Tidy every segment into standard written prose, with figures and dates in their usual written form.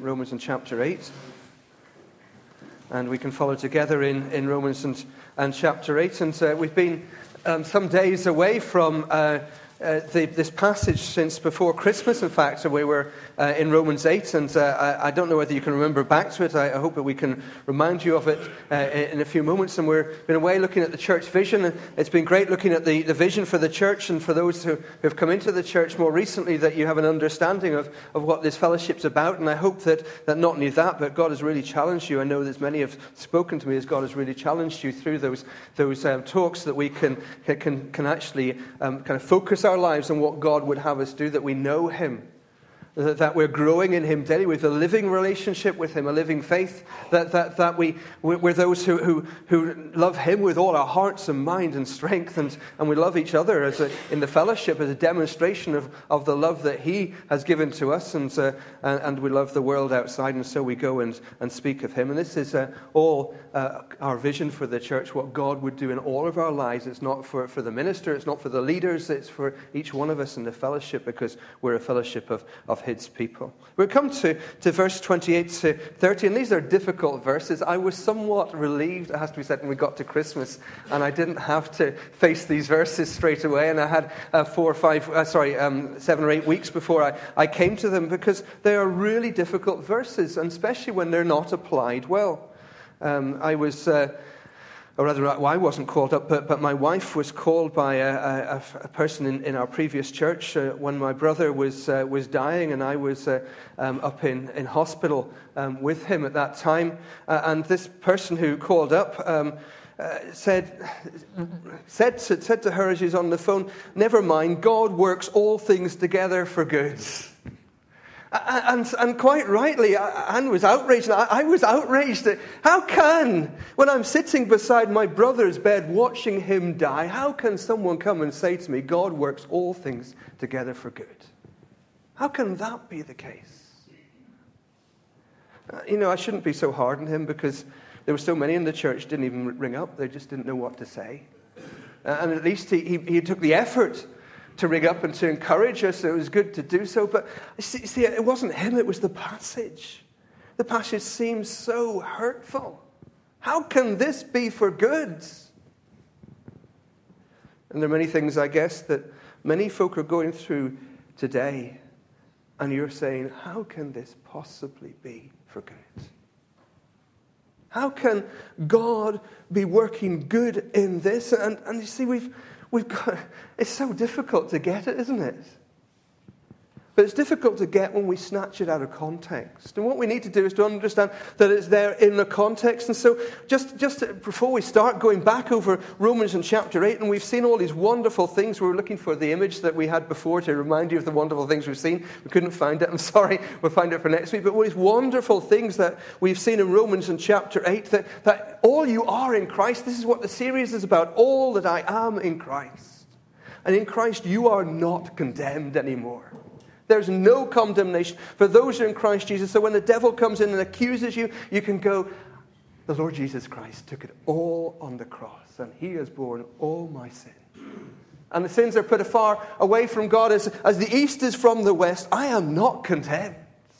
Romans and chapter 8. And we can follow together in Romans and chapter 8. And we've been some days away from this passage since before Christmas, in fact. So we were in Romans 8, and I don't know whether you can remember back to it. I hope that we can remind you of it in a few moments. And we've been away looking at the church vision. And it's been great looking at the vision for the church, and for those who have come into the church more recently, that you have an understanding of what this fellowship's about. And I hope that not only that, but God has really challenged you. I know there's many have spoken to me as God has really challenged you through those talks, that we can actually kind of focus our lives on what God would have us do, that we know Him, that we're growing in Him daily with a living relationship with Him, a living faith, that we're those who love Him with all our hearts and mind and strength, and we love each other in the fellowship as a demonstration of the love that He has given to us, and we love the world outside, and so we go and speak of Him. And this is all our vision for the church, what God would do in all of our lives. It's not for the minister, it's not for the leaders, it's for each one of us in the fellowship, because we're a fellowship of His people. We'll come to verse 28 to 30, and these are difficult verses. I was somewhat relieved, it has to be said, when we got to Christmas, and I didn't have to face these verses straight away, and I had 7 or 8 weeks before I came to them, because they are really difficult verses, and especially when they're not applied well. I wasn't called up, but my wife was called by a person in our previous church when my brother was dying, and I was up in hospital with him at that time. And this person who called up said to her as she's on the phone, "Never mind, God works all things together for good." And quite rightly, Anne was outraged. I was outraged. How can, when I'm sitting beside my brother's bed watching him die, how can someone come and say to me, God works all things together for good? How can that be the case? I shouldn't be so hard on him, because there were so many in the church didn't even ring up. They just didn't know what to say. And at least he took the effort to ring up and to encourage us. It was good to do so. But see, it wasn't him, it was the passage. The passage seems so hurtful. How can this be for good? And there are many things, I guess, that many folk are going through today. And you're saying, how can this possibly be for good? How can God be working good in this? And you see, we've got, it's so difficult to get it, isn't it? But it's difficult to get when we snatch it out of context. And what we need to do is to understand that it's there in the context. And so just before we start going back over Romans in chapter 8, and we've seen all these wonderful things. We were looking for the image that we had before to remind you of the wonderful things we've seen. We couldn't find it. I'm sorry. We'll find it for next week. But all these wonderful things that we've seen in Romans in chapter 8, that all you are in Christ. This is what the series is about. All that I am in Christ. And in Christ you are not condemned anymore. There's no condemnation for those who are in Christ Jesus. So when the devil comes in and accuses you, you can go, the Lord Jesus Christ took it all on the cross, and He has borne all my sin. And the sins are put afar away from God as the east is from the west. I am not condemned.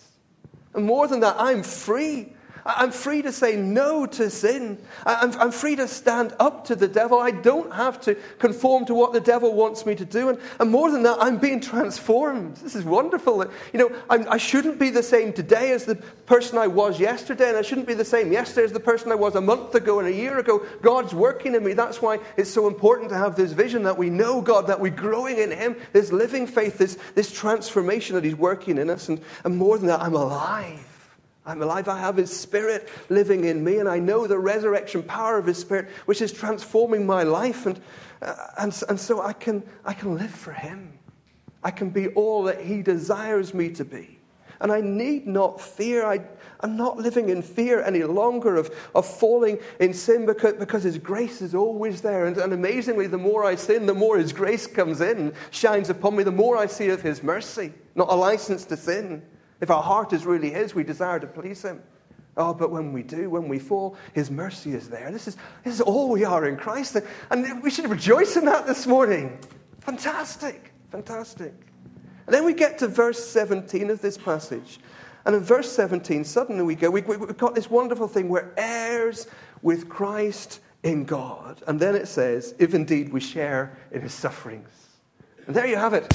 And more than that, I'm free. I'm free to say no to sin. I'm free to stand up to the devil. I don't have to conform to what the devil wants me to do. And more than that, I'm being transformed. This is wonderful. I shouldn't be the same today as the person I was yesterday, and I shouldn't be the same yesterday as the person I was a month ago and a year ago. God's working in me. That's why it's so important to have this vision that we know God, that we're growing in Him, this living faith, this transformation that He's working in us. And more than that, I'm alive. I'm alive. I have His Spirit living in me, and I know the resurrection power of His Spirit, which is transforming my life, and so I can live for Him. I can be all that He desires me to be, and I need not fear. I'm not living in fear any longer of falling in sin, because His grace is always there, and amazingly, the more I sin, the more His grace comes in, shines upon me. The more I see of His mercy, not a license to sin. If our heart is really His, we desire to please Him. Oh, but when we fall, His mercy is there. This is all we are in Christ. And we should rejoice in that this morning. Fantastic. And then we get to verse 17 of this passage. And in verse 17, suddenly we've got this wonderful thing, we're heirs with Christ in God. And then it says, if indeed we share in his sufferings. And there you have it.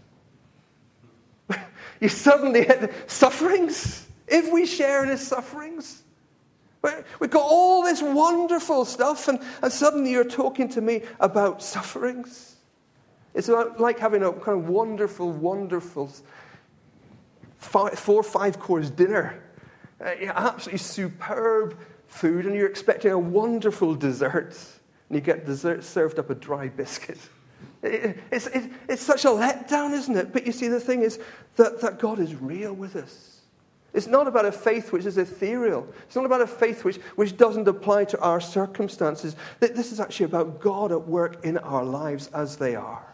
You suddenly hit sufferings. If we share in his sufferings. We've got all this wonderful stuff, and suddenly you're talking to me about sufferings. It's like having a kind of wonderful 4 or 5 course dinner. Absolutely superb food, and you're expecting a wonderful dessert, and you get dessert served up a dry biscuit. It's such a letdown, isn't it? But you see, the thing is that God is real with us. It's not about a faith which is ethereal. It's not about a faith which doesn't apply to our circumstances. This is actually about God at work in our lives as they are.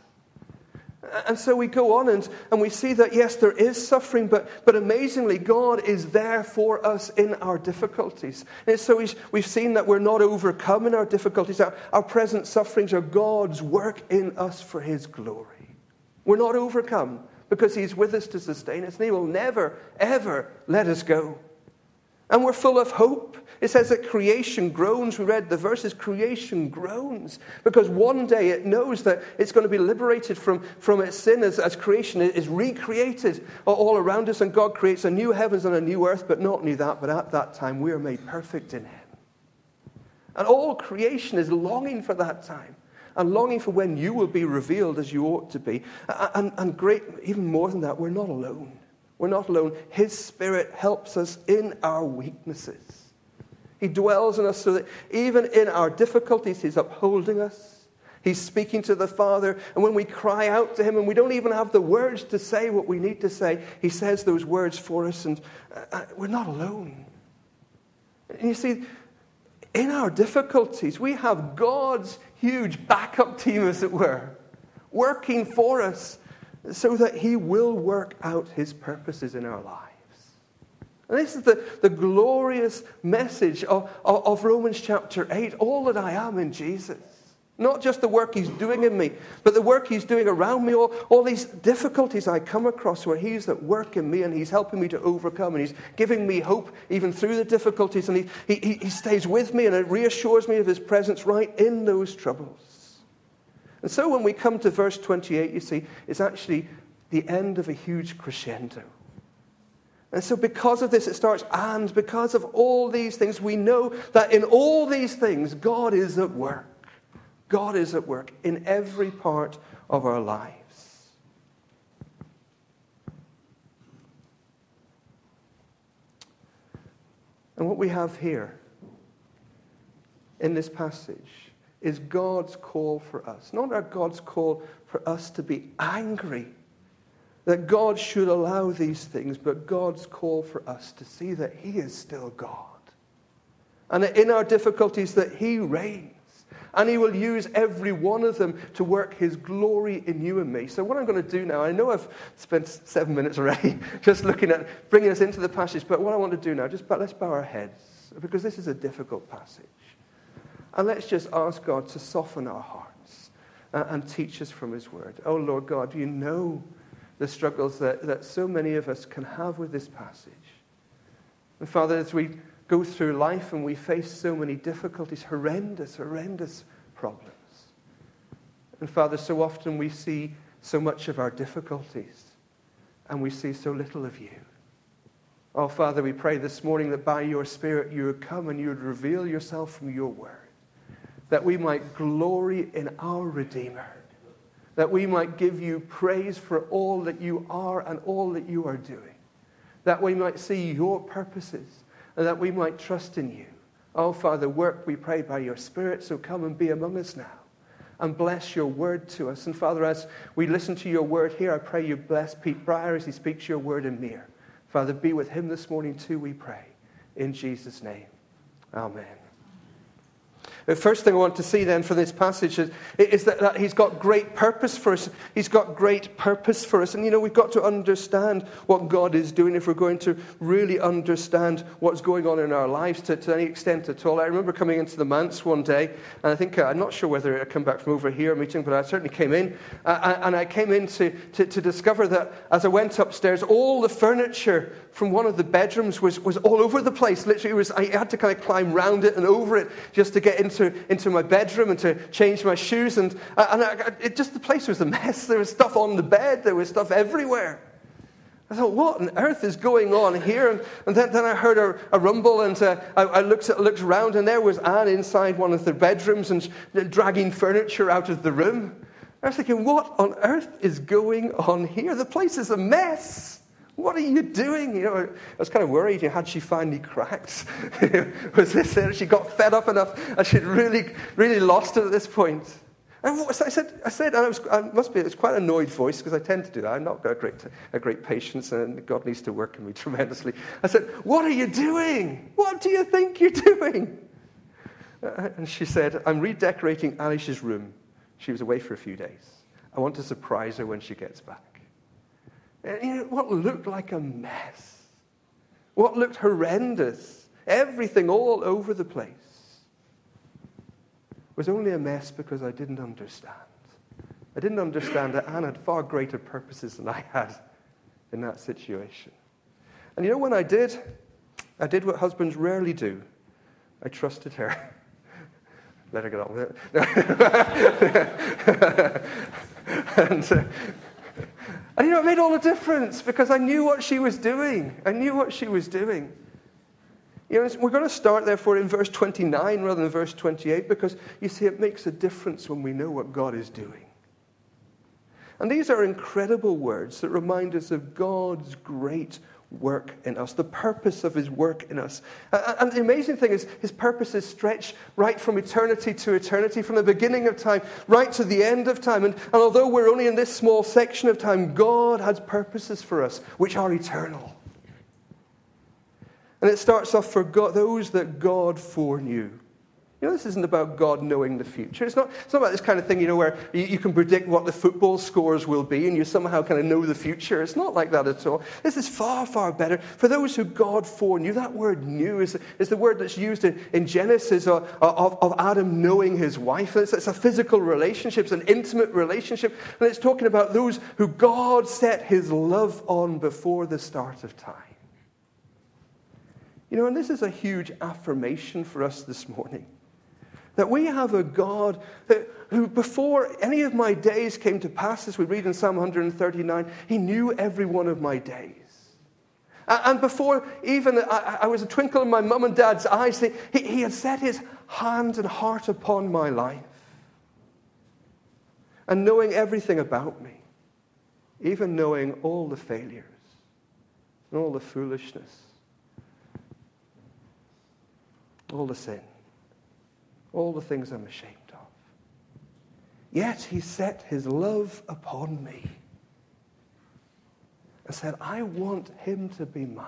And so we go on and we see that, yes, there is suffering, but amazingly, God is there for us in our difficulties. And so we've seen that we're not overcome in our difficulties. Our present sufferings are God's work in us for his glory. We're not overcome because he's with us to sustain us, and he will never, ever let us go. And we're full of hope. It says that creation groans. We read the verses, creation groans. Because one day it knows that it's going to be liberated from its sin as creation is recreated all around us. And God creates a new heavens and a new earth, but not only that, but at that time we are made perfect in him. And all creation is longing for that time. And longing for when you will be revealed as you ought to be. And great, even more than that, we're not alone. We're not alone. His Spirit helps us in our weaknesses. He dwells in us so that even in our difficulties, he's upholding us. He's speaking to the Father. And when we cry out to him and we don't even have the words to say what we need to say, he says those words for us, and we're not alone. And you see, in our difficulties, we have God's huge backup team, as it were, working for us so that he will work out his purposes in our lives. And this is the glorious message of Romans chapter 8, all that I am in Jesus. Not just the work he's doing in me, but the work he's doing around me, all these difficulties I come across where he's at work in me and he's helping me to overcome and he's giving me hope even through the difficulties, and he stays with me and it reassures me of his presence right in those troubles. And so when we come to verse 28, you see, it's actually the end of a huge crescendo. And so because of this, it starts, and because of all these things, we know that in all these things, God is at work. God is at work in every part of our lives. And what we have here in this passage is God's call for us. Not our God's call for us to be angry that God should allow these things, but God's call for us to see that he is still God. And that in our difficulties that he reigns. And he will use every one of them to work his glory in you and me. So what I'm going to do now, I know I've spent 7 minutes already just looking at bringing us into the passage, but what I want to do now, let's bow our heads, because this is a difficult passage. And let's just ask God to soften our hearts and teach us from his word. Oh, Lord God, you know the struggles that so many of us can have with this passage. And Father, as we go through life and we face so many difficulties, horrendous problems. And Father, so often we see so much of our difficulties and we see so little of you. Oh, Father, we pray this morning that by your Spirit you would come and you would reveal yourself from your word, that we might glory in our Redeemer, that we might give you praise for all that you are and all that you are doing, that we might see your purposes, and that we might trust in you. Oh, Father, work, we pray, by your Spirit, so come and be among us now and bless your word to us. And Father, as we listen to your word here, I pray you bless Pete Breyer as he speaks your word in Mere. Father, be with him this morning too, we pray. In Jesus' name, amen. The first thing I want to see then from this passage is that he's got great purpose for us. He's got great purpose for us. And, we've got to understand what God is doing if we're going to really understand what's going on in our lives to any extent at all. I remember coming into the manse one day, and I think, I'm not sure whether I come back from over here meeting, but I certainly came in. And I came in to discover that as I went upstairs, all the furniture from one of the bedrooms was all over the place. Literally, I had to kind of climb round it and over it just to get into my bedroom and to change my shoes. And the place was a mess. There was stuff on the bed. There was stuff everywhere. I thought, what on earth is going on here? And then I heard a rumble, and I looked around, and there was Anne inside one of the bedrooms and dragging furniture out of the room. I was thinking, what on earth is going on here? The place is a mess. What are you doing? I was kind of worried. Had she finally cracked? Was this it? She got fed up enough, and she'd really, really lost it at this point. And I said, and it's quite an annoyed voice, because I tend to do that. I'm not got a great patience, and God needs to work in me tremendously. I said, what are you doing? What do you think you're doing? And she said, I'm redecorating Alish's room. She was away for a few days. I want to surprise her when she gets back. And what looked like a mess, what looked horrendous, everything all over the place, was only a mess because I didn't understand. I didn't understand that Anne had far greater purposes than I had in that situation. And when I did what husbands rarely do. I trusted her. Let her get on with it. And it made all the difference, because I knew what she was doing. We're going to start, therefore, in verse 29 rather than verse 28, because, you see, it makes a difference when we know what God is doing. And these are incredible words that remind us of God's great work in us, the purpose of his work in us. And the amazing thing is, his purposes stretch right from eternity to eternity, from the beginning of time right to the end of time. And although we're only in this small section of time, God has purposes for us which are eternal. And it starts off for God, those that God foreknew. This isn't about God knowing the future. It's not about this kind of thing, where you can predict what the football scores will be and you somehow kind of know the future. It's not like that at all. This is far, far better. For those who God foreknew, that word knew is the word that's used in Genesis of Adam knowing his wife. It's a physical relationship. It's an intimate relationship. And it's talking about those who God set his love on before the start of time. And this is a huge affirmation for us this morning. That we have a God who, before any of my days came to pass, as we read in Psalm 139, he knew every one of my days. And before even I was a twinkle in my mum and dad's eyes, he had set his hand and heart upon my life. And knowing everything about me, even knowing all the failures and all the foolishness, all the sin, all the things I'm ashamed of. Yet he set his love upon me and said, I want him to be mine.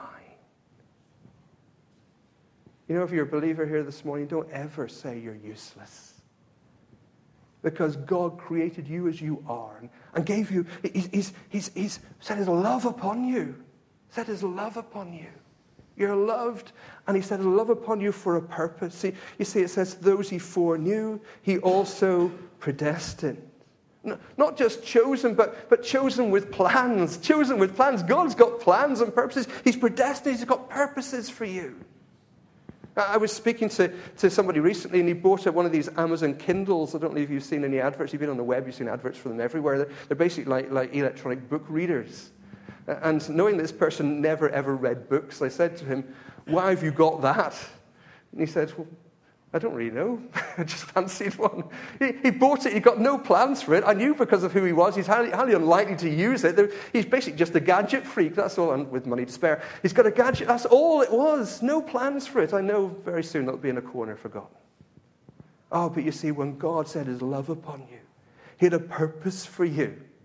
If you're a believer here this morning, don't ever say you're useless. Because God created you as you are and gave you, he's set his love upon you. Set his love upon you. You're loved, and he set his love upon you for a purpose. You see, it says, those he foreknew, he also predestined. Not just chosen, but chosen with plans. Chosen with plans. God's got plans and purposes. He's predestined. He's got purposes for you. I was speaking to somebody recently, and he bought one of these Amazon Kindles. I don't know if you've seen any adverts. You've been on the web, you've seen adverts for them everywhere. They're basically like electronic book readers. And knowing this person never, ever read books, I said to him, why have you got that? And he said, well, I don't really know. I just fancied one. He bought it. He got no plans for it. I knew because of who he was. He's highly unlikely to use it. He's basically just a gadget freak. That's all, and with money to spare. He's got a gadget. That's all it was. No plans for it. I know very soon it'll be in a corner forgotten. Oh, but you see, when God set his love upon you, he had a purpose for you.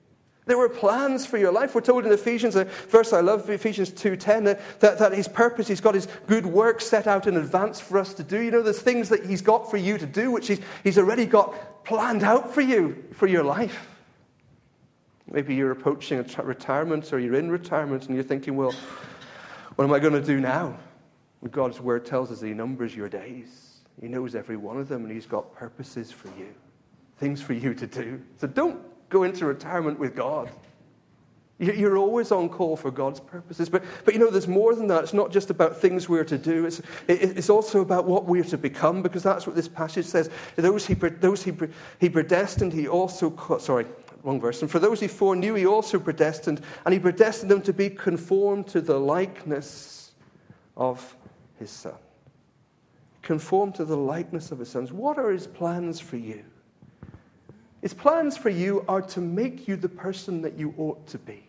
There were plans for your life. We're told in Ephesians, a verse I love, Ephesians 2:10, that his purpose, he's got his good work set out in advance for us to do. You know, there's things that he's got for you to do, which he's already got planned out for you, for your life. Maybe you're approaching a retirement, or you're in retirement, and you're thinking, well, what am I going to do now? And God's word tells us he numbers your days. He knows every one of them, and he's got purposes for you, things for you to do. So don't go into retirement with God. You're always on call for God's purposes. But you know, there's more than that. It's not just about things we're to do. It's also about what we're to become, because that's what this passage says. Those he predestined, he also... Sorry, wrong verse. And for those he foreknew, he also predestined. And he predestined them to be conformed to the likeness of his Son. Conformed to the likeness of his Son. What are his plans for you? His plans for you are to make you the person that you ought to be.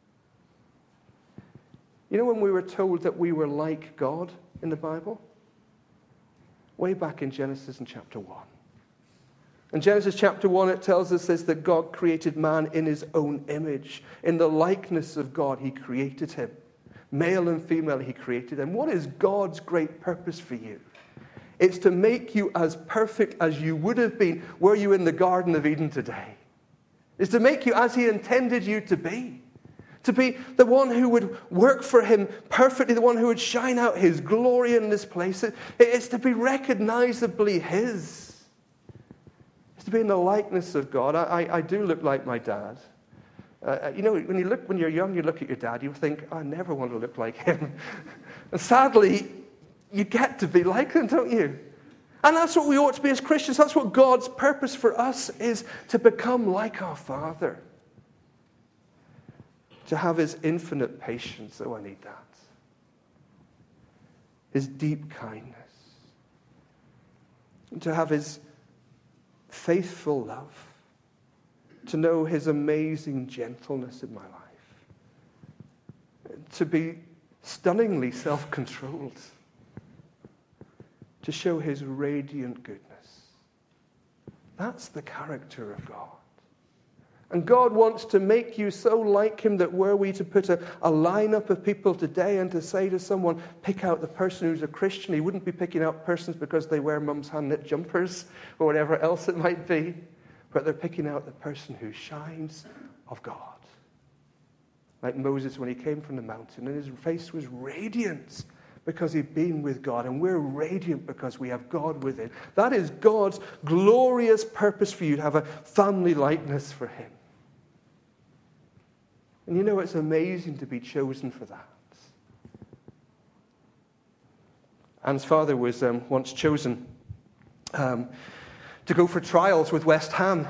You know when we were told that we were like God in the Bible? Way back in Genesis in chapter 1. In Genesis chapter 1 it tells us this, that God created man in his own image. In the likeness of God he created him. Male and female he created him. What is God's great purpose for you? It's to make you as perfect as you would have been were you in the Garden of Eden today. It's to make you as he intended you to be. To be the one who would work for him perfectly, the one who would shine out his glory in this place. It's to be recognizably his. It's to be in the likeness of God. I do look like my dad. You know, when you're young, you look at your dad, you think, I never want to look like him. And sadly, you get to be like them, don't you? And that's what we ought to be as Christians. That's what God's purpose for us is, to become like our Father. To have his infinite patience. Oh, I need that. His deep kindness. To have his faithful love. To know his amazing gentleness in my life. To be stunningly self-controlled. To show his radiant goodness. That's the character of God. And God wants to make you so like him that were we to put a lineup of people today and to say to someone, pick out the person who's a Christian, he wouldn't be picking out persons because they wear mum's hand-knit jumpers or whatever else it might be, but they're picking out the person who shines of God. Like Moses when he came from the mountain, and his face was radiant because he'd been with God, and we're radiant because we have God within. That is God's glorious purpose for you, to have a family likeness for him. And you know, it's amazing to be chosen for that. Anne's father was once chosen to go for trials with West Ham.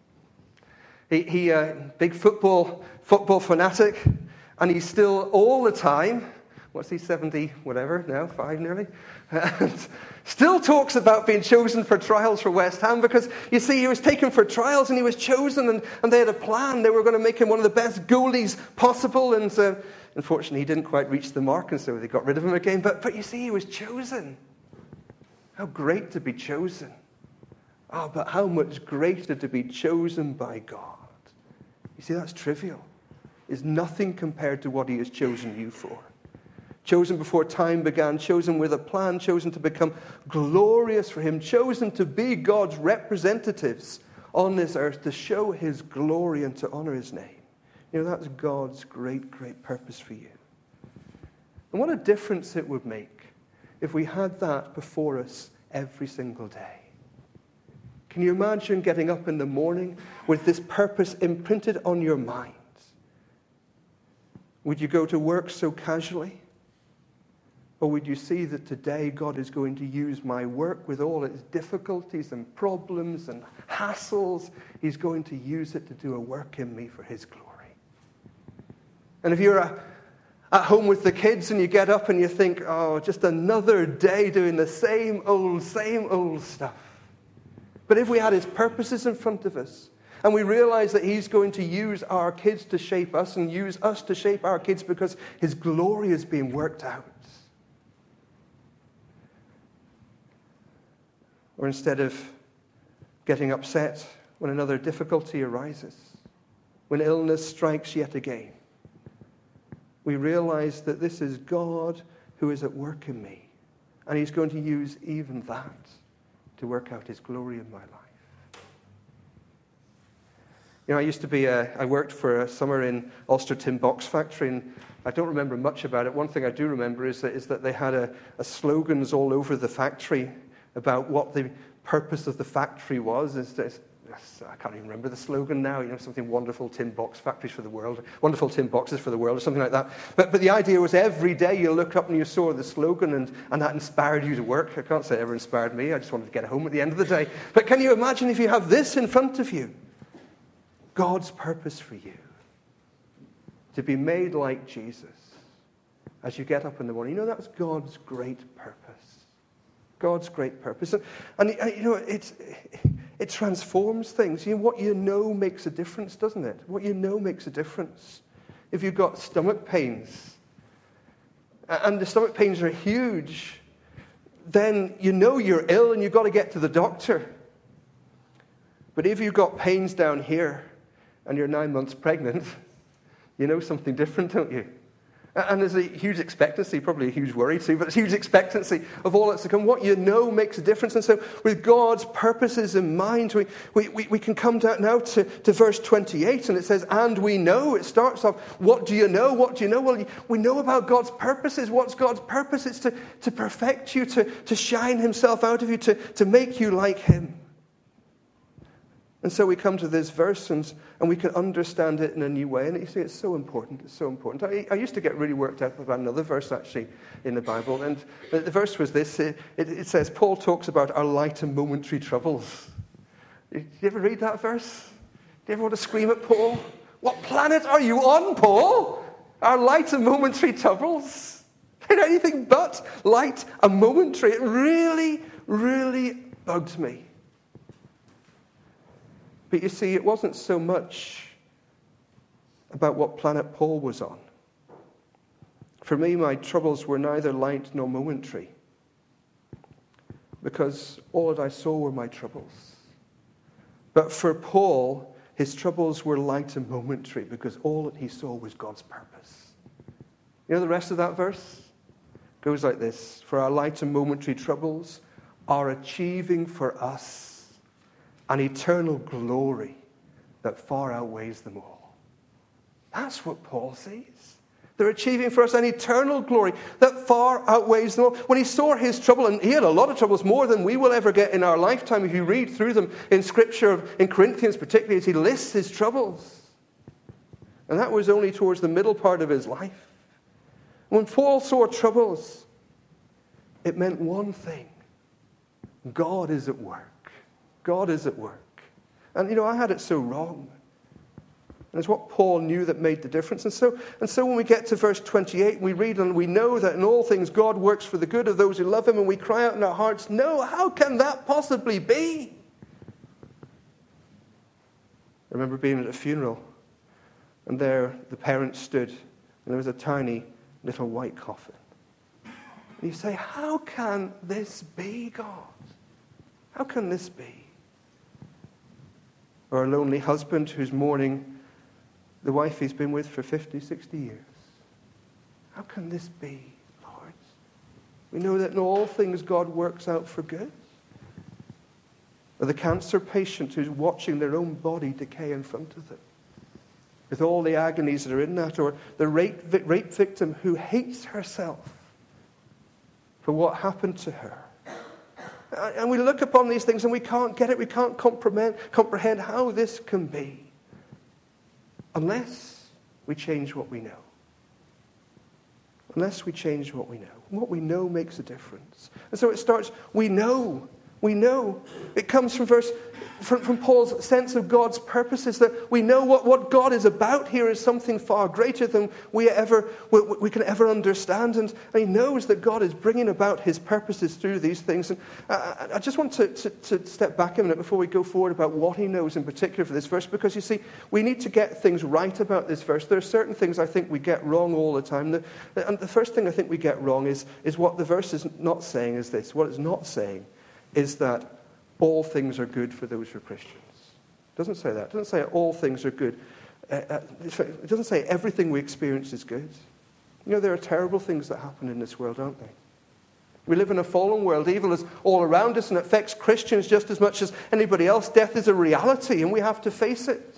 He big football fanatic, and he's still all the time, what's he, 70, whatever, now, 5 nearly, and still talks about being chosen for trials for West Ham, because, you see, he was taken for trials and he was chosen, and they had a plan. They were going to make him one of the best goalies possible, and unfortunately he didn't quite reach the mark, and so they got rid of him again. But you see, he was chosen. How great to be chosen. Oh, but how much greater to be chosen by God. You see, that's trivial. It's nothing compared to what he has chosen you for. Chosen before time began, chosen with a plan, chosen to become glorious for him, chosen to be God's representatives on this earth, to show his glory and to honor his name. You know, that's God's great, great purpose for you. And what a difference it would make if we had that before us every single day. Can you imagine getting up in the morning with this purpose imprinted on your mind? Would you go to work so casually? Or would you see that today God is going to use my work with all its difficulties and problems and hassles? He's going to use it to do a work in me for his glory. And if you're at home with the kids and you get up and you think, oh, just another day doing the same old stuff. But if we had his purposes in front of us, and we realize that he's going to use our kids to shape us and use us to shape our kids because his glory is being worked out. Or instead of getting upset when another difficulty arises, when illness strikes yet again, we realize that this is God who is at work in me. And he's going to use even that to work out his glory in my life. You know, I worked for a summer in Ulster Tin Box Factory, and I don't remember much about it. One thing I do remember is that they had a slogans all over the factory about what the purpose of the factory was. I can't even remember the slogan now, something wonderful tin box factories for the world, wonderful tin boxes for the world, or something like that. But the idea was every day you look up and you saw the slogan, and that inspired you to work. I can't say it ever inspired me. I just wanted to get home at the end of the day. But can you imagine if you have this in front of you? God's purpose for you. To be made like Jesus as you get up in the morning. That's God's great purpose. God's great purpose. And it transforms things. What you know makes a difference, doesn't it? What you know makes a difference. If you've got stomach pains, and the stomach pains are huge, then you're ill and you've got to get to the doctor. But if you've got pains down here and you're 9 months pregnant, you know something different, don't you? And there's a huge expectancy, probably a huge worry too, but there's a huge expectancy of all that's to come. What you know makes a difference. And so with God's purposes in mind, we can come down now to verse 28, and it says, and we know. It starts off, what do you know? What do you know? Well, we know about God's purposes. What's God's purpose? It's to perfect you, to shine himself out of you, to make you like him. And so we come to this verse and we can understand it in a new way. And you see, it's so important. It's so important. I used to get really worked up about another verse, actually, in the Bible. And the verse was this. It says, Paul talks about our light and momentary troubles. Did you ever read that verse? Do you ever want to scream at Paul? What planet are you on, Paul? Our light and momentary troubles? Anything but light and momentary. It really, really bugged me. But you see, it wasn't so much about what planet Paul was on. For me, my troubles were neither light nor momentary, because all that I saw were my troubles. But for Paul, his troubles were light and momentary, because all that he saw was God's purpose. You know the rest of that verse? It goes like this: for our light and momentary troubles are achieving for us an eternal glory that far outweighs them all. That's what Paul sees. They're achieving for us an eternal glory that far outweighs them all. When he saw his trouble, and he had a lot of troubles, more than we will ever get in our lifetime, if you read through them in Scripture, in Corinthians particularly, as he lists his troubles. And that was only towards the middle part of his life. When Paul saw troubles, it meant one thing: God is at work. God is at work. And I had it so wrong. And it's what Paul knew that made the difference. And so when we get to verse 28, we read, and we know that in all things God works for the good of those who love him, and we cry out in our hearts, no, how can that possibly be? I remember being at a funeral, and there the parents stood, and there was a tiny little white coffin. And you say, how can this be, God? How can this be? Or a lonely husband who's mourning the wife he's been with for 50, 60 years. How can this be, Lord? We know that in all things God works out for good. Or the cancer patient who's watching their own body decay in front of them, with all the agonies that are in that. Or the rape victim who hates herself for what happened to her. And we look upon these things and we can't get it. We can't comprehend how this can be unless we change what we know. Unless we change what we know. What we know makes a difference. And so it starts, we know. We know. It comes from Paul's sense of God's purposes, that we know what God is about here is something far greater than we can ever understand. And he knows that God is bringing about his purposes through these things. And I just want to step back a minute before we go forward about what he knows in particular for this verse, because you see, we need to get things right about this verse. There are certain things I think we get wrong all the time. And the first thing I think we get wrong is what the verse is not saying is this. What it's not saying is that all things are good for those who are Christians. It doesn't say that. It doesn't say all things are good. it doesn't say everything we experience is good. You know, there are terrible things that happen in this world, aren't they? We live in a fallen world. Evil is all around us and it affects Christians just as much as anybody else. Death is a reality and we have to face it.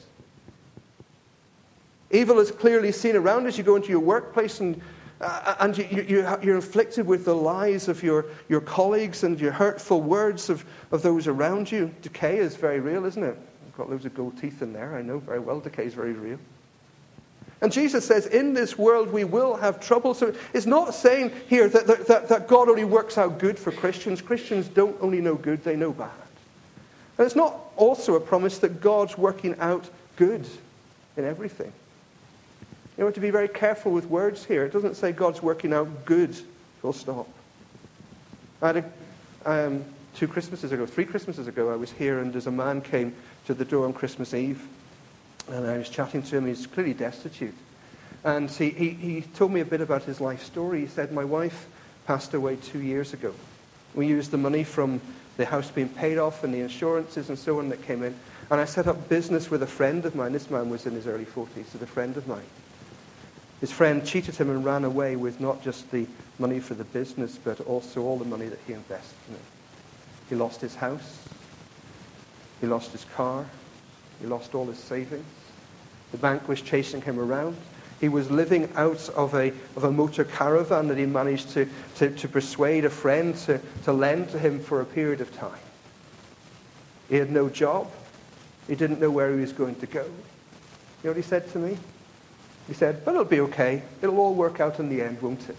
Evil is clearly seen around us. You go into your workplace and you're inflicted with the lies of your colleagues and your hurtful words of those around you. Decay is very real, isn't it? I've got loads of gold teeth in there. I know very well decay is very real. And Jesus says, in this world we will have trouble. So it's not saying here that God only works out good for Christians. Christians don't only know good, they know bad. And it's not also a promise that God's working out good in everything. You know, to be very careful with words here. It doesn't say God's working out good, full stop. I had 3 Christmases ago, I was here and as a man came to the door on Christmas Eve. And I was chatting to him. He's clearly destitute. And he told me a bit about his life story. He said, my wife passed away 2 years ago. We used the money from the house being paid off and the insurances and so on that came in. And I set up business with a friend of mine. This man was in his early 40s, so a friend of mine. His friend cheated him and ran away with not just the money for the business, but also all the money that he invested in it. He lost his house. He lost his car. He lost all his savings. The bank was chasing him around. He was living out of a motor caravan that he managed to persuade a friend to lend to him for a period of time. He had no job. He didn't know where he was going to go. You know what he said to me? He said, but it'll be okay. It'll all work out in the end, won't it?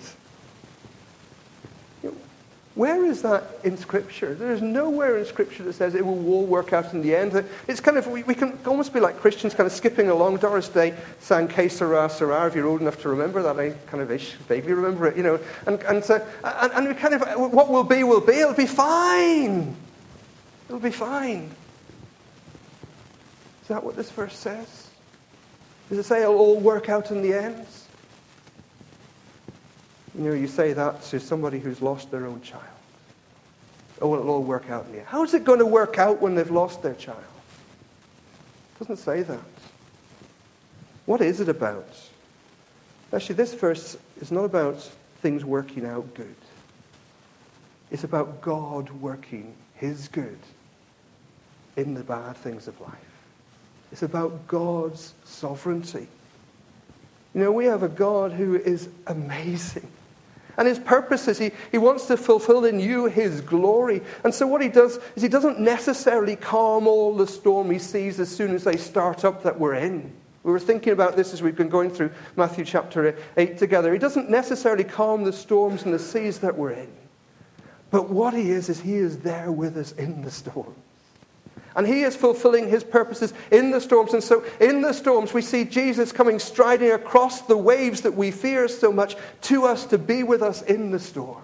Where is that in Scripture? There is nowhere in Scripture that says it will all work out in the end. It's kind of, we can almost be like Christians kind of skipping along. Doris Day sang Que Sera, Sera, if you're old enough to remember that. I kind of vaguely remember it, you know. And we kind of, what will be, it'll be fine. It'll be fine. Is that what this verse says? Does it say it'll all work out in the end? You know, you say that to somebody who's lost their own child. Oh, it'll all work out in the end. How is it going to work out when they've lost their child? It doesn't say that. What is it about? Actually, this verse is not about things working out good. It's about God working His good in the bad things of life. It's about God's sovereignty. You know, we have a God who is amazing. And His purpose is He wants to fulfill in you His glory. And so what He does is He doesn't necessarily calm all the stormy seas as soon as they start up that we're in. We were thinking about this as we've been going through Matthew chapter 8 together. He doesn't necessarily calm the storms and the seas that we're in. But what He is He is there with us in the storm. And He is fulfilling His purposes in the storms. And so in the storms, we see Jesus coming striding across the waves that we fear so much to us to be with us in the storm.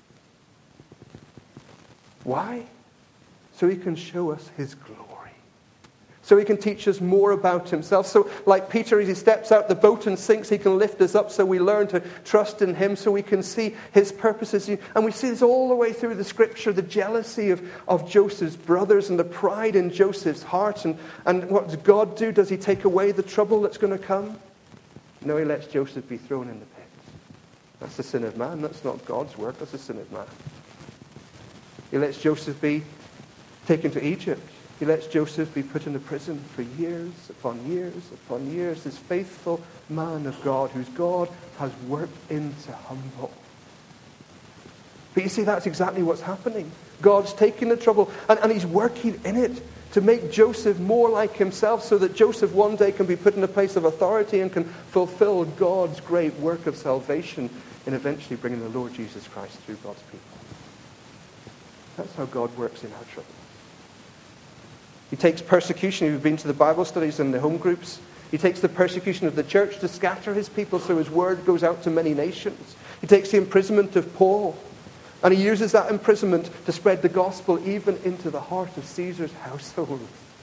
Why? So He can show us His glory. So He can teach us more about Himself. So like Peter, as he steps out the boat and sinks, He can lift us up so we learn to trust in Him, so we can see His purposes. And we see this all the way through the Scripture, the jealousy of Joseph's brothers and the pride in Joseph's heart. And what does God do? Does He take away the trouble that's going to come? No, He lets Joseph be thrown in the pit. That's the sin of man. That's not God's work. That's the sin of man. He lets Joseph be taken to Egypt. He lets Joseph be put into prison for years upon years upon years. This faithful man of God, whose God has worked into humble. But you see, that's exactly what's happening. God's taking the trouble and He's working in it to make Joseph more like Himself, so that Joseph one day can be put in a place of authority and can fulfill God's great work of salvation in eventually bringing the Lord Jesus Christ through God's people. That's how God works in our trouble. He takes persecution. If you've been to the Bible studies and the home groups, He takes the persecution of the church to scatter His people so His word goes out to many nations. He takes the imprisonment of Paul, and He uses that imprisonment to spread the gospel even into the heart of Caesar's household.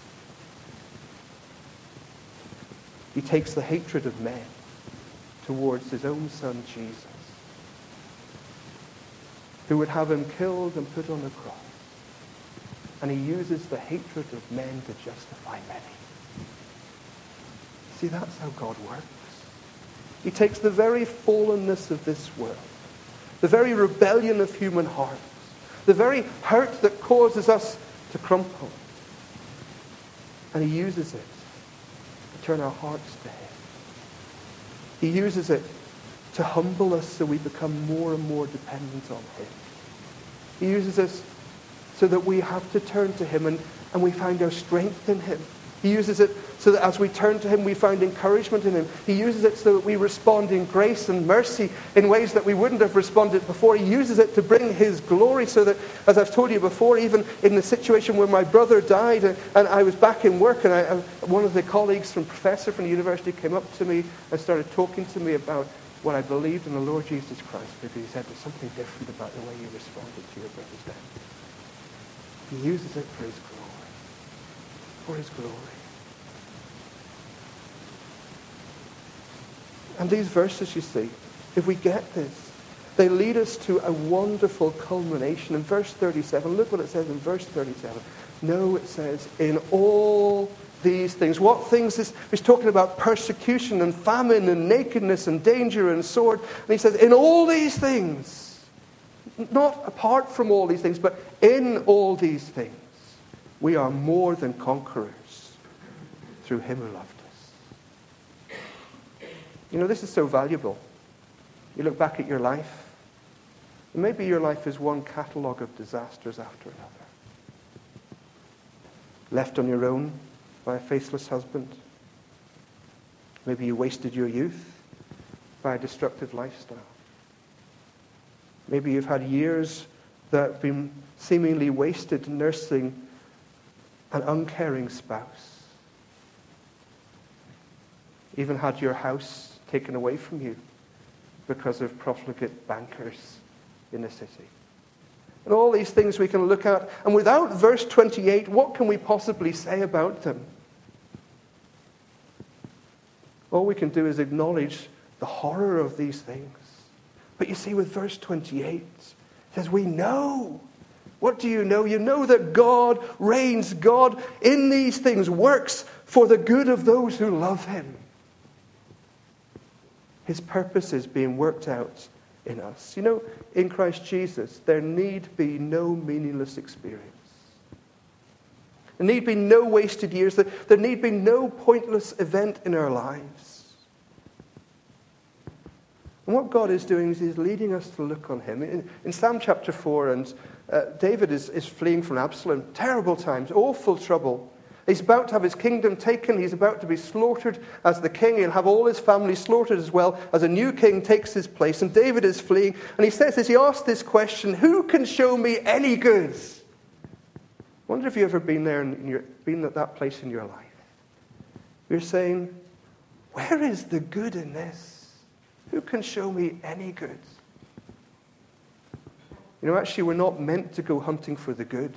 He takes the hatred of men towards His own Son Jesus, who would have Him killed and put on a cross. And He uses the hatred of men to justify many. See, that's how God works. He takes the very fallenness of this world, the very rebellion of human hearts, the very hurt that causes us to crumple, and he uses it to turn our hearts to him. He uses it to humble us so we become more and more dependent on him. He uses us so that we have to turn to him and we find our strength in him. He uses it so that as we turn to him, we find encouragement in him. He uses it so that we respond in grace and mercy in ways that we wouldn't have responded before. He uses it to bring his glory so that, as I've told you before, even in the situation where my brother died and I was back in work, and one of the colleagues professor from the university came up to me and started talking to me about what I believed in the Lord Jesus Christ, because he said there's something different about the way you responded to your brother's death. He uses it for his glory. For his glory. And these verses, you see, if we get this, they lead us to a wonderful culmination. In verse 37, look what it says in verse 37. No, it says, in all these things. What things is he's talking about? Persecution and famine and nakedness and danger and sword. And he says, in all these things, not apart from all these things, but in all these things, we are more than conquerors through him who loved us. You know, this is so valuable. You look back at your life, and maybe your life is one catalogue of disasters after another. Left on your own by a faithless husband. Maybe you wasted your youth by a destructive lifestyle. Maybe you've had years that have been seemingly wasted nursing an uncaring spouse. Even had your house taken away from you because of profligate bankers in the city. And all these things we can look at, and without verse 28, what can we possibly say about them? All we can do is acknowledge the horror of these things. But you see, with verse 28, it says, we know. What do you know? You know that God reigns. God in these things works for the good of those who love him. His purpose is being worked out in us. You know, in Christ Jesus, there need be no meaningless experience. There need be no wasted years. There need be no pointless event in our lives. And what God is doing is he's leading us to look on him. In Psalm chapter 4, and David is fleeing from Absalom. Terrible times, awful trouble. He's about to have his kingdom taken. He's about to be slaughtered as the king. He'll have all his family slaughtered as well as a new king takes his place. And David is fleeing. And he says this, he asked this question, who can show me any good? I wonder if you've ever been there, been at that place in your life. You're saying, where is the good in this? Who can show me any good? You know, actually, we're not meant to go hunting for the good.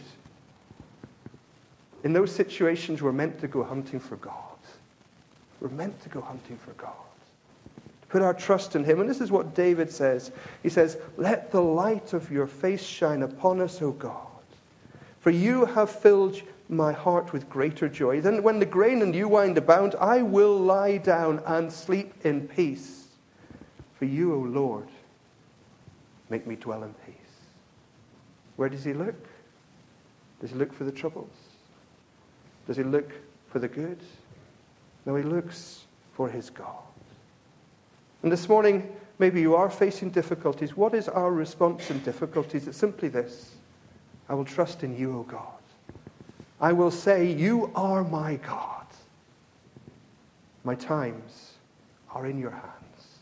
In those situations, we're meant to go hunting for God. We're meant to go hunting for God. To put our trust in him. And this is what David says. He says, let the light of your face shine upon us, O God. For you have filled my heart with greater joy. Then when the grain and new wine abound, I will lie down and sleep in peace. For you, O Lord, make me dwell in peace. Where does he look? Does he look for the troubles? Does he look for the good? No, he looks for his God. And this morning, maybe you are facing difficulties. What is our response in difficulties? It's simply this. I will trust in you, O God. I will say, you are my God. My times are in your hands.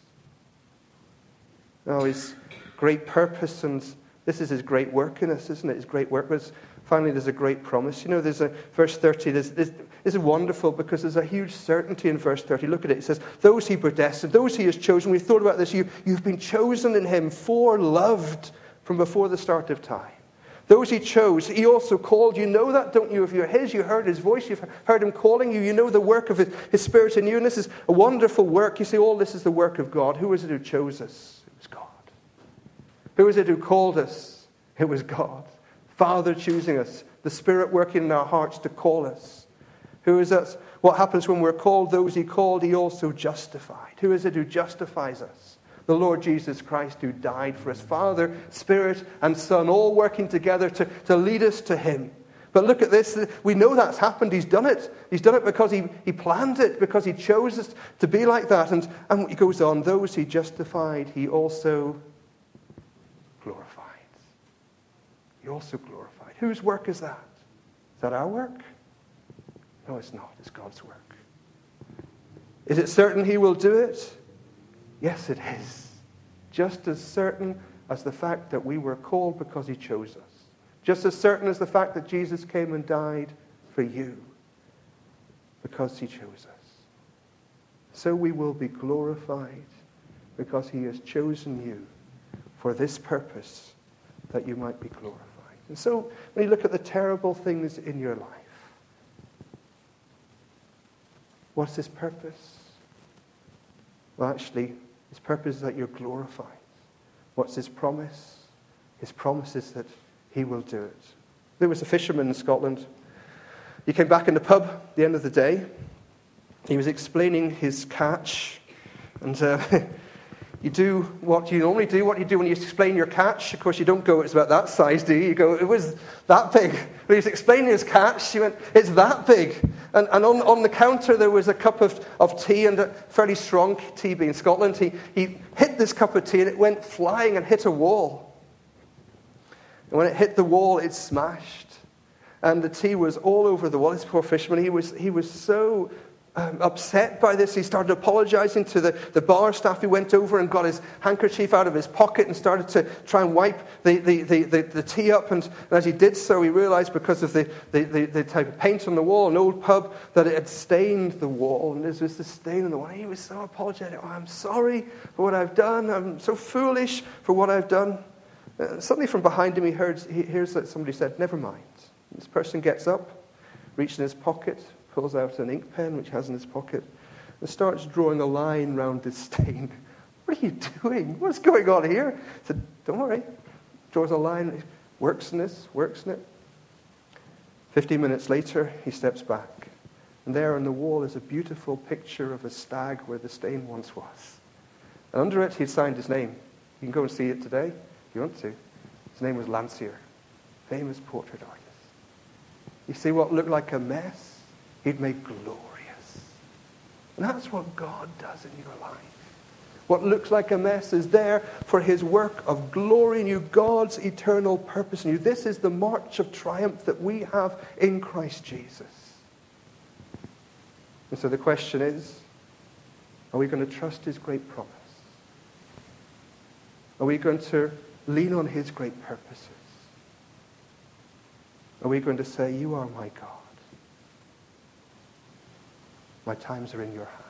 Now, his great purpose, and this is his great work in us, isn't it? His great work. But finally, there's a great promise. You know, there's a verse 30. This is wonderful because there's a huge certainty in verse 30. Look at it. It says, those he predestined, those he has chosen. We've thought about this. You've been chosen in him, foreloved from before the start of time. Those he chose, he also called. You know that, don't you? If you're his, you heard his voice. You've heard him calling you. You know the work of his Spirit in you. And this is a wonderful work. You see, all this is the work of God. Who is it who chose us? It was God. Who is it who called us? It was God. Father choosing us. The Spirit working in our hearts to call us. Who is us? What happens when we're called? Those he called, he also justified. Who is it who justifies us? The Lord Jesus Christ, who died for us. Father, Spirit, and Son, all working together to lead us to him. But look at this. We know that's happened. He's done it. He's done it because he planned it, because he chose us to be like that. And he goes on, those he justified, he also glorified. He also glorified. Whose work is that? Is that our work? No, it's not. It's God's work. Is it certain he will do it? Yes, it is. Just as certain as the fact that we were called because he chose us. Just as certain as the fact that Jesus came and died for you because he chose us. So we will be glorified because he has chosen you for this purpose, that you might be glorified. And so when you look at the terrible things in your life, what's his purpose? Well, actually, his purpose is that you're glorified. What's his promise? His promise is that he will do it. There was a fisherman in Scotland. He came back in the pub at the end of the day. He was explaining his catch. And you do what you normally do. What you do when you explain your catch, of course, you don't go, it's about that size, do you? You go, it was that big. When he was explaining his catch, he went, it's that big. And on the counter, there was a cup of tea, and a fairly strong tea being Scotland. He hit this cup of tea, and it went flying and hit a wall. And when it hit the wall, it smashed. And the tea was all over the wall. This poor fisherman, he was so upset by this. He started apologizing to the bar staff. He went over and got his handkerchief out of his pocket and started to try and wipe the tea up. And as he did so, he realized, because of the type of paint on the wall, an old pub, that it had stained the wall. And there was this stain on the wall. And he was so apologetic. Oh, I'm sorry for what I've done. I'm so foolish for what I've done. Suddenly from behind him, he hears that somebody said, never mind. This person gets up, reaches in his pocket, pulls out an ink pen, which he has in his pocket, and starts drawing a line round this stain. What are you doing? What's going on here? He said, don't worry. Draws a line, works in it. 15 minutes later, he steps back. And there on the wall is a beautiful picture of a stag where the stain once was. And under it, he'd signed his name. You can go and see it today if you want to. His name was Landseer, famous portrait artist. You see what looked like a mess? He'd made glorious. And that's what God does in your life. What looks like a mess is there for his work of glory in you, God's eternal purpose in you. This is the march of triumph that we have in Christ Jesus. And so the question is, are we going to trust his great promise? Are we going to lean on his great purposes? Are we going to say, you are my God? My times are in your hands.